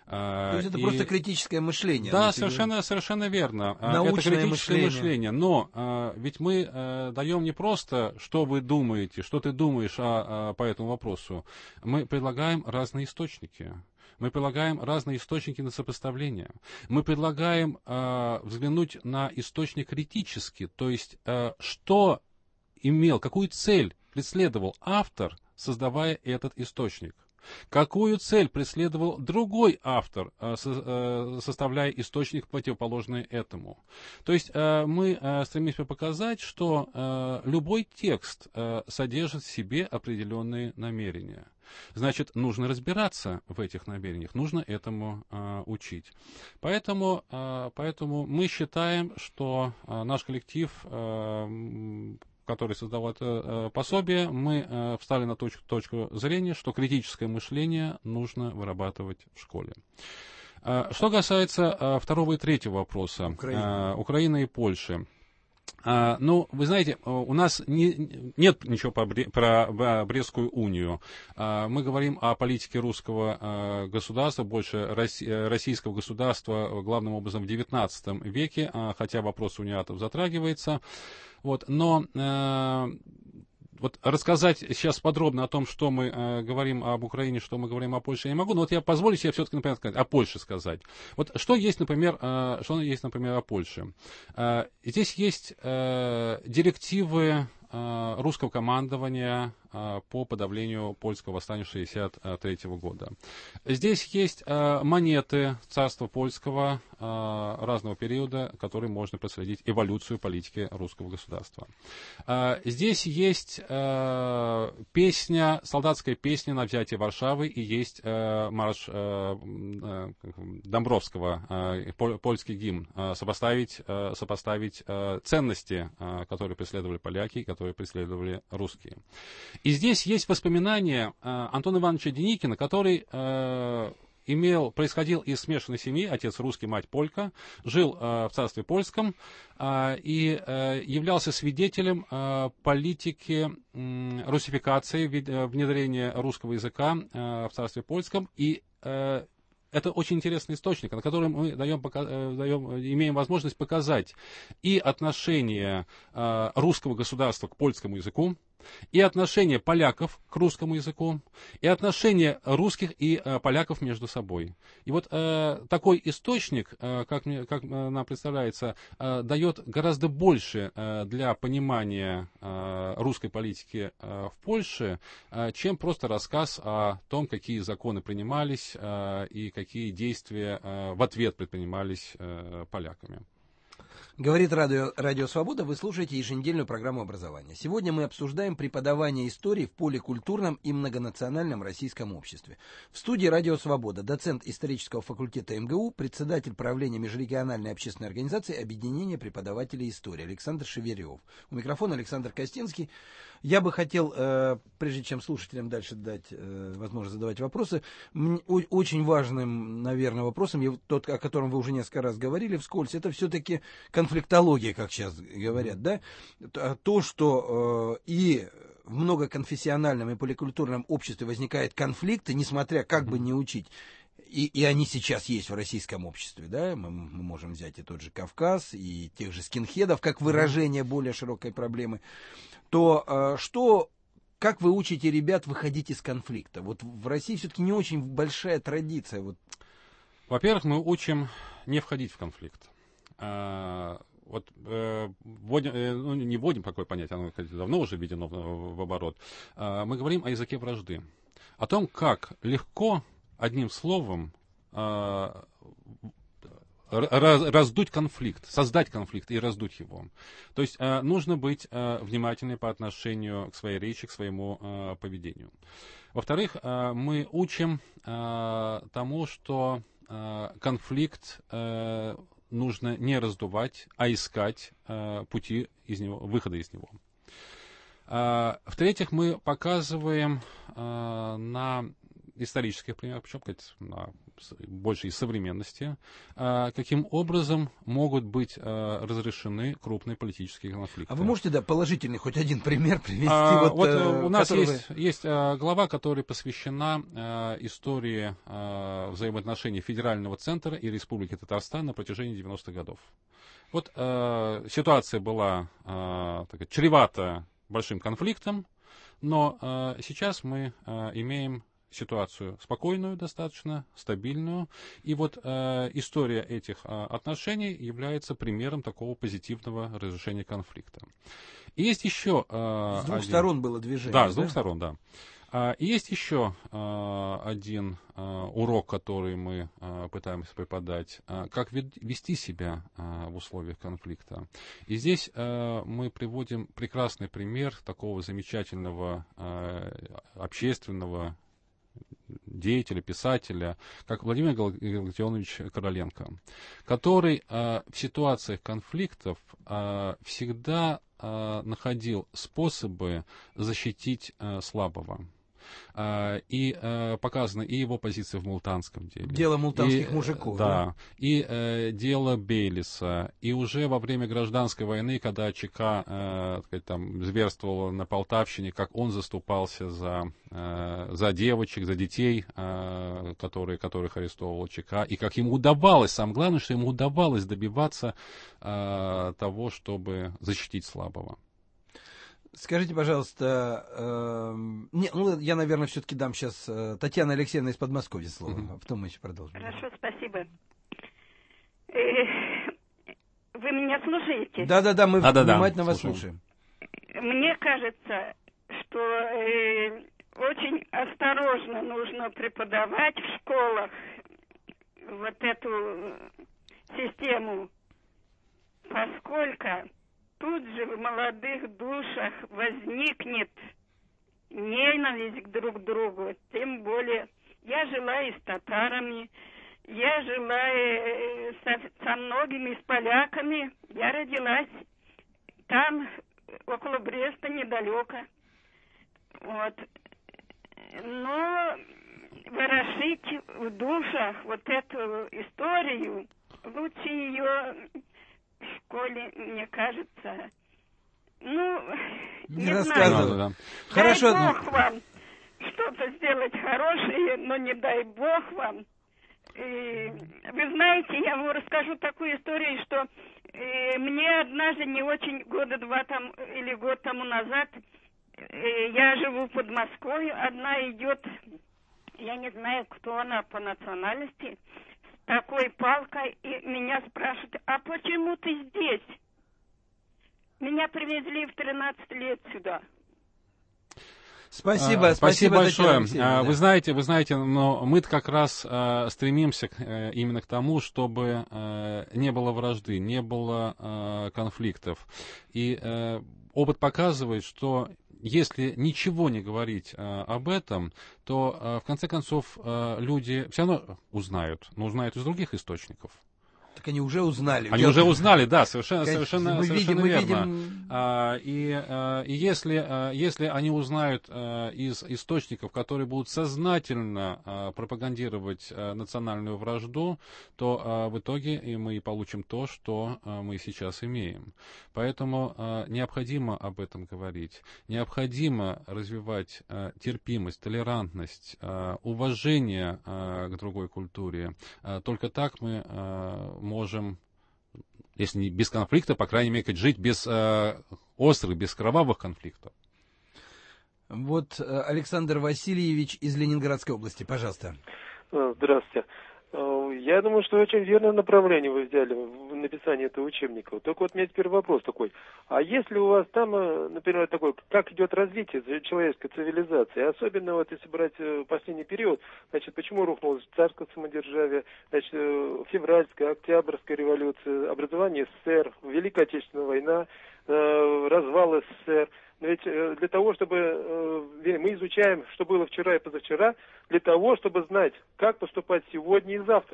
То есть это просто критическое мышление. Да, совершенно верно. Научное это критическое мышление. Но ведь мы даем не просто, что вы думаете, что ты думаешь по этому вопросу. Мы предлагаем разные источники. Мы предлагаем разные источники на сопоставление. Мы предлагаем взглянуть на источник критически, то есть что имел, какую цель преследовал автор, создавая этот источник. Какую цель преследовал другой автор, составляя источник, противоположный этому. То есть мы стремимся показать, что любой текст содержит в себе определенные намерения. Значит, нужно разбираться в этих намерениях, нужно этому учить. Поэтому мы считаем, что наш коллектив, который создавал это пособие, мы встали на точку зрения, что критическое мышление нужно вырабатывать в школе. Что касается второго и третьего вопроса, Украины и Польши. Ну, вы знаете, у нас нет ничего про Брестскую унию. Мы говорим о политике русского государства, больше российского государства, главным образом в XIX веке, хотя вопрос униатов затрагивается. Вот, но вот рассказать сейчас подробно о том, что мы говорим об Украине, что мы говорим о Польше, я не могу, но вот я позволю себе все-таки, например, сказать, о Польше сказать. Вот что есть, например, о Польше? Здесь есть директивы русского командования по подавлению польского восстания 1963 года. Здесь есть монеты царства польского разного периода, которые можно проследить эволюцию политики русского государства. Здесь есть солдатская песня на взятие Варшавы, и есть марш Домбровского, польский гимн, сопоставить ценности, которые преследовали поляки, которые преследовали русские. И здесь есть воспоминания Антона Ивановича Деникина, который происходил из смешанной семьи, отец русский, мать полька, жил в царстве польском и являлся свидетелем политики русификации, внедрения русского языка в царстве польском. И это очень интересный источник, на котором мы имеем возможность показать и отношение русского государства к польскому языку, и отношение поляков к русскому языку, и отношение русских и поляков между собой. И вот такой источник, как нам представляется, дает гораздо больше для понимания русской политики в Польше, чем просто рассказ о том, какие законы принимались и какие действия в ответ предпринимались поляками. Говорит Радио Свобода, вы слушаете еженедельную программу образования. Сегодня мы обсуждаем преподавание истории в поликультурном и многонациональном российском обществе. В студии Радио Свобода доцент исторического факультета МГУ, председатель правления межрегиональной общественной организации Объединения преподавателей истории Александр Шеверев. У микрофона Александр Костинский. Я бы хотел, прежде чем слушателям дальше дать возможность задавать вопросы, очень важным, наверное, вопросом, тот, о котором вы уже несколько раз говорили вскользь, это все-таки конфликтология, как сейчас говорят, да? То, что и в многоконфессиональном и поликультурном обществе возникают конфликты, несмотря как бы не учить, и они сейчас есть в российском обществе, да, мы можем взять и тот же Кавказ, и тех же скинхедов, как выражение более широкой проблемы, то как вы учите ребят выходить из конфликта? Вот в России все-таки не очень большая традиция. Вот. Во-первых, мы учим не входить в конфликт. Не вводим такое понятие, оно давно уже введено в оборот. Мы говорим о языке вражды. О том, как легко одним словом раздуть конфликт, создать конфликт и раздуть его. То есть нужно быть внимательным по отношению к своей речи, к своему поведению. Во-вторых, мы учим тому, что конфликт нужно не раздувать, а искать пути выхода из него. В-третьих, мы показываем на исторических примерах, причем на большей современности, каким образом могут быть разрешены крупные политические конфликты. А вы можете, положительный хоть один пример привести? У нас есть глава, которая посвящена истории взаимоотношений Федерального центра и Республики Татарстан на протяжении 90-х годов. Ситуация была чревата большим конфликтом, но сейчас мы имеем ситуацию спокойную, достаточно стабильную. И история этих отношений является примером такого позитивного разрешения конфликта. И есть еще... С двух сторон было движение. Да, с двух сторон, да. И есть еще один урок, который мы пытаемся преподать, как вести себя в условиях конфликта. И здесь мы приводим прекрасный пример такого замечательного общественного деятеля, писателя, как Владимир Галактионович Короленко, который в ситуациях конфликтов всегда находил способы защитить слабого. И показана и его позиция в мултанском деле. Дело мултанских мужиков. Да. И дело Бейлиса. И уже во время гражданской войны, когда ЧК зверствовала на Полтавщине, как он заступался за девочек, за детей, которых арестовывал ЧК. И как ему удавалось, самое главное, что ему удавалось добиваться того, чтобы защитить слабого. Скажите, пожалуйста, я, наверное, все-таки дам сейчас Татьяна Алексеевна из Подмосковья слово, а потом мы еще продолжим. Хорошо, спасибо. Вы меня слушаете? Да, мы внимательно вас слушаем. Мне кажется, что очень осторожно нужно преподавать в школах эту систему, поскольку тут же в молодых душах возникнет ненависть друг к другу. Тем более, я жила и с татарами, я жила со многими, с поляками. Я родилась там, около Бреста, недалеко. Но ворошить в душах эту историю, лучше ее... в школе, мне кажется, не знаю. Да. Хорошо. Дай Бог вам что-то сделать хорошее, но не дай Бог вам. И, вы знаете, я вам расскажу такую историю, что мне однажды, не очень, года два или год тому назад, я живу в Подмосковье, одна идет, я не знаю, кто она по национальности, такой палкой, и меня спрашивают: а почему ты здесь? Меня привезли в 13 лет сюда. Спасибо большое. Вы знаете, но мы-то как раз стремимся именно к тому, чтобы не было вражды, не было конфликтов. И опыт показывает, что если ничего не говорить об этом, то в конце концов люди все равно узнают, но узнают из других источников. Так они уже узнали. Они уже узнали, да, совершенно верно. Видим... И если они узнают из источников, которые будут сознательно пропагандировать национальную вражду, то в итоге мы и получим то, что мы сейчас имеем. Поэтому необходимо об этом говорить. Необходимо развивать терпимость, толерантность, уважение к другой культуре. Только так мы можем, если не без конфликта, по крайней мере, жить без острых, без кровавых конфликтов. Александр Васильевич из Ленинградской области, пожалуйста. Здравствуйте. Я думаю, что очень верное направление вы взяли в написании этого учебника. Только у меня теперь вопрос такой. А если у вас там, например, такой, как идет развитие человеческой цивилизации, особенно если брать последний период, почему рухнуло царское самодержавие, февральская, октябрьская революция, образование СССР, Великая Отечественная война, развал СССР. Но ведь для того, чтобы мы изучаем, что было вчера и позавчера, для того, чтобы знать, как поступать сегодня и завтра.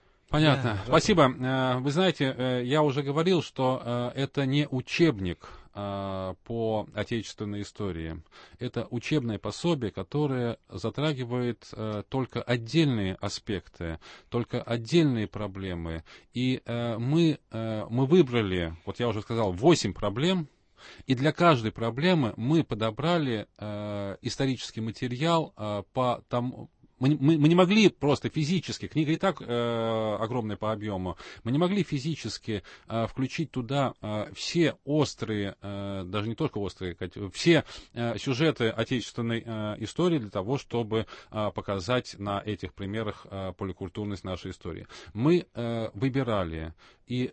Понятно. Спасибо. Вы знаете, я уже говорил, что это не учебник, по отечественной истории — это учебное пособие, которое затрагивает только отдельные аспекты, только отдельные проблемы. И мы выбрали, вот я уже сказал, 8 проблем, и для каждой проблемы мы подобрали исторический материал по тому. Мы не могли просто физически, книга и так огромная по объему, мы не могли физически включить туда все острые, даже не только острые, все сюжеты отечественной истории для того, чтобы показать на этих примерах поликультурность нашей истории. Мы выбирали, и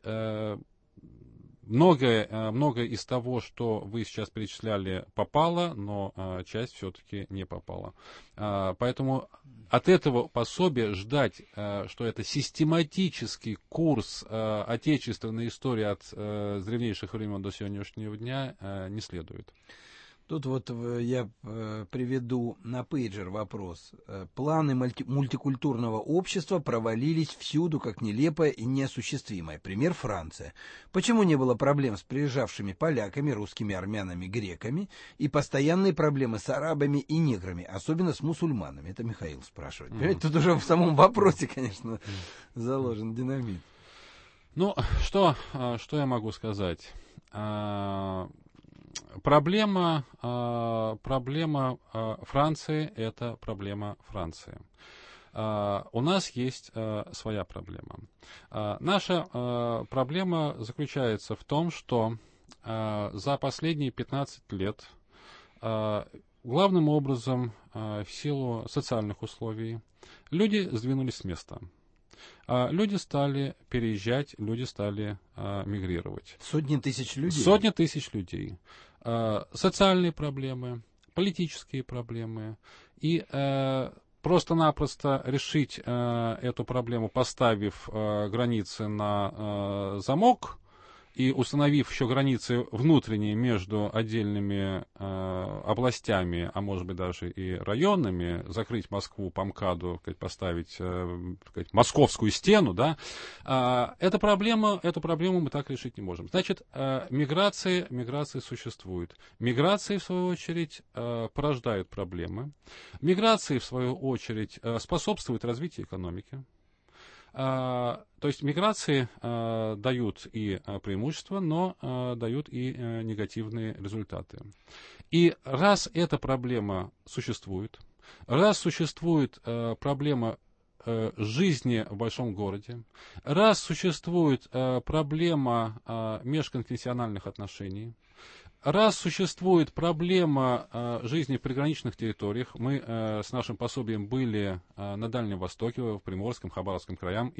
многое из того, что вы сейчас перечисляли, попало, но часть все-таки не попала. Поэтому от этого пособия ждать, что это систематический курс отечественной истории от древнейших времен до сегодняшнего дня, не следует. Тут вот я приведу на пейджер вопрос. Планы мультикультурного общества провалились всюду, как нелепое и неосуществимое. Пример — Франция. Почему не было проблем с приезжавшими поляками, русскими, армянами, греками и постоянные проблемы с арабами и неграми, особенно с мусульманами? Это Михаил спрашивает. Понимаете, тут уже в самом вопросе, конечно, заложен динамит. Ну, что я могу сказать? Проблема Франции — это проблема Франции. У нас есть своя проблема. Наша проблема заключается в том, что за последние 15 лет, главным образом в силу социальных условий, люди сдвинулись с места. Люди стали переезжать, люди стали мигрировать. Сотни тысяч людей. Сотни тысяч людей. Социальные проблемы, политические проблемы. И просто-напросто решить эту проблему, поставив границы на замок и установив еще границы внутренние между отдельными областями, а может быть даже и районами, закрыть Москву по МКАДу, поставить московскую стену, да, эту проблему мы так решить не можем. Значит, миграции существует. Миграции, в свою очередь, порождают проблемы. Миграции, в свою очередь, способствуют развитию экономики. То есть миграции дают и преимущества, но дают и негативные результаты. И раз эта проблема существует, раз существует проблема жизни в большом городе, раз существует проблема межконфессиональных отношений, раз существует проблема жизни в приграничных территориях, мы с нашим пособием были на Дальнем Востоке, в Приморском, Хабаровском краях,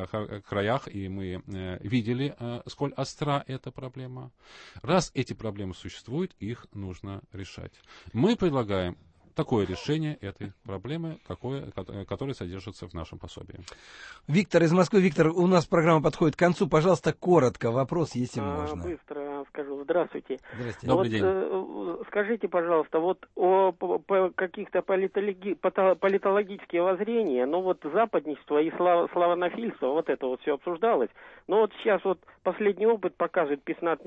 и мы видели, сколь остра эта проблема. Раз эти проблемы существуют, их нужно решать. Мы предлагаем такое решение этой проблемы, которое содержится в нашем пособии. Виктор из Москвы. Виктор, у нас программа подходит к концу. Пожалуйста, коротко вопрос, если можно. Быстро скажу. Здравствуйте. Здравствуйте. Добрый день. Скажите, пожалуйста, вот о каких-то политологических воззрения, ну вот западничество и славянофильство, вот это вот все обсуждалось. Но вот сейчас вот последний опыт показывает,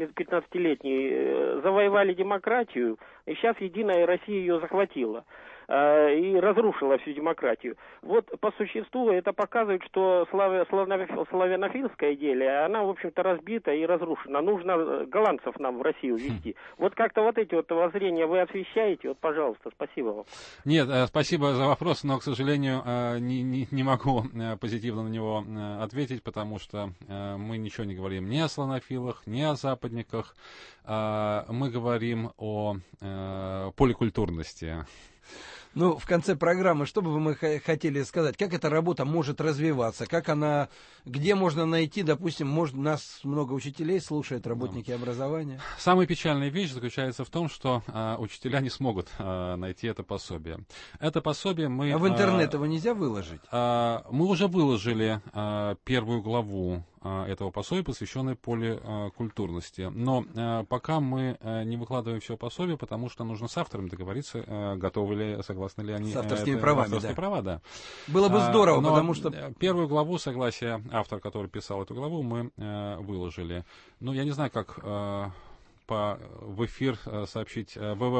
15-летний, завоевали демократию, и сейчас Единая Россия ее захватила и разрушила всю демократию. Вот по существу это показывает, что славянофильская идея, она, в общем-то, разбита и разрушена. Нужно голландцев нам в Россию ввести. Вот как-то вот эти вот воззрения вы освещаете? Вот, пожалуйста, спасибо вам. Нет, спасибо за вопрос, но, к сожалению, не могу позитивно на него ответить, потому что мы ничего не говорим ни о славянофилах, ни о западниках. Мы говорим о поликультурности. Ну, в конце программы, что бы мы хотели сказать? Как эта работа может развиваться? Как она, где можно найти, допустим, нас много учителей слушают, работники образования? Самая печальная вещь заключается в том, что учителя не смогут найти это пособие. Это пособие мы... А в интернет его нельзя выложить? Мы уже выложили первую главу этого пособия, посвященной поликультурности. Но пока мы не выкладываем все пособие, потому что нужно с авторами договориться, готовы ли, согласны ли они. С авторскими правами, да. Права, да. Было бы здорово, но потому что... Первую главу, согласие автора, который писал эту главу, мы выложили. Ну, я не знаю, как в эфир сообщить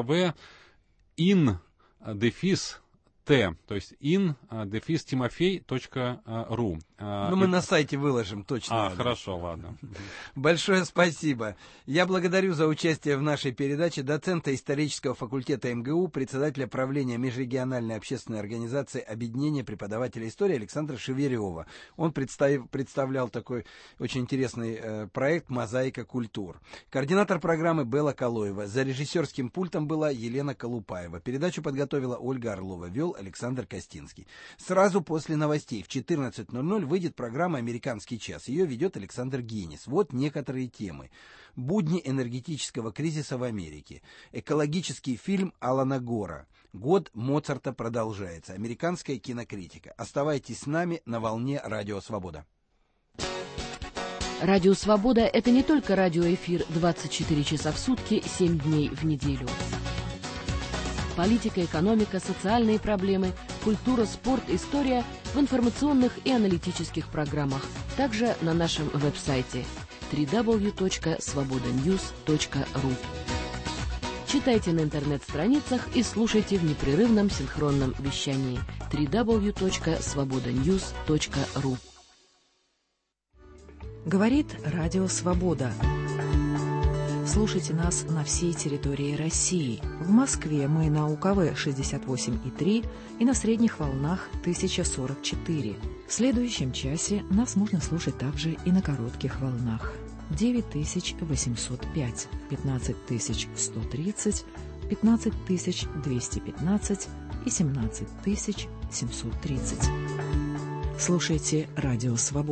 www.in-t, то есть in-timofey.ru. Ну, мы на сайте выложим, точно. Хорошо, ладно. Большое спасибо. Я благодарю за участие в нашей передаче доцента исторического факультета МГУ, председателя правления межрегиональной общественной организации Объединения преподавателей истории Александра Шеверева. Он представлял такой очень интересный проект «Мозаика культур». Координатор программы Белла Калоева. За режиссерским пультом была Елена Колупаева. Передачу подготовила Ольга Орлова. Вел Александр Костинский. Сразу после новостей в 14:00 выйдет программа «Американский час». Ее ведет Александр Генис. Вот некоторые темы. Будни энергетического кризиса в Америке. Экологический фильм Алана Гора. Год Моцарта продолжается. Американская кинокритика. Оставайтесь с нами на волне Радио Свобода. Радио Свобода – это не только радиоэфир 24 часа в сутки, 7 дней в неделю. Политика, экономика, социальные проблемы, культура, спорт, история в информационных и аналитических программах. Также на нашем веб-сайте www.svobodanews.ru. Читайте на интернет-страницах и слушайте в непрерывном синхронном вещании www.svobodanews.ru. Говорит Радио Свобода. Слушайте нас на всей территории России. В Москве мы на УКВ 68,3 и на средних волнах 1044. В следующем часе нас можно слушать также и на коротких волнах. 9805, 15130, 15215 и 17730. Слушайте Радио Свобода.